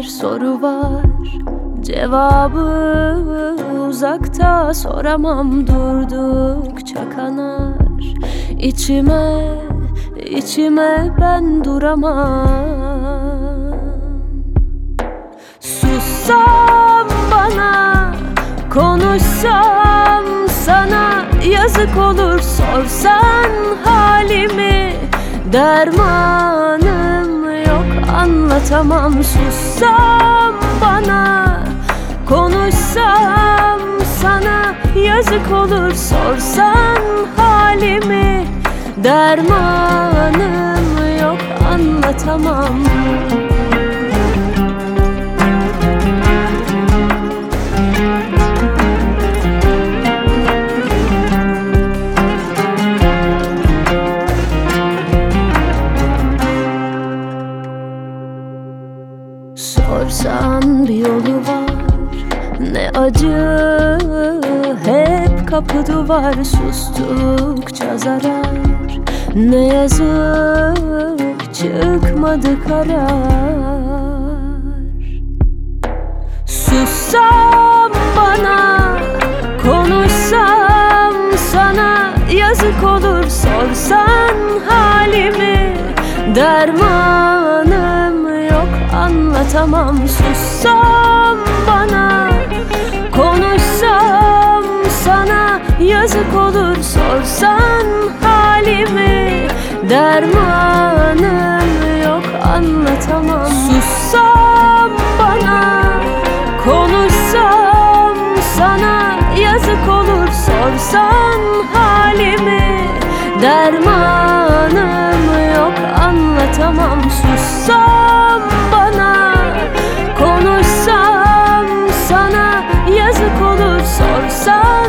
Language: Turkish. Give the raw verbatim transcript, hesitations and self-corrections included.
bir soru var, cevabı uzakta, soramam durdukça kanar. İçime, içime ben duramam. Sussam bana, konuşsam sana, yazık olur sorsan halimi. Dermanım yok, anlatamam. Sussam bana, konuşsam sana, yazık olur sorsan halimi. Dermanım yok, anlatamam. Sorsan bir yolu var, ne acı hep kapı duvar. Sustukça zarar, ne yazık çıkmadı karar. Sussam bana, konuşsam sana, yazık olur sorsan halimi. Dermanım yok, anlatamam. Sussam bana, konuşsam sana, yazık olur sorsan halimi. Dermanım yok, anlatamam. Sussam bana, konuşsam sana, yazık olur sorsan halimi. Dermanım yok, anlatamam. Sussam bana, konuşsam sana, yazık olur sorsan